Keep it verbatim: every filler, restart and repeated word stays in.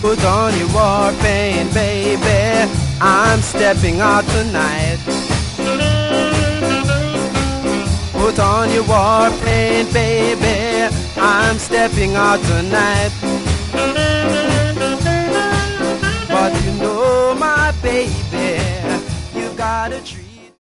Put on your war paint, baby, I'm stepping out tonight. Put on your war paint, baby, I'm stepping out tonight.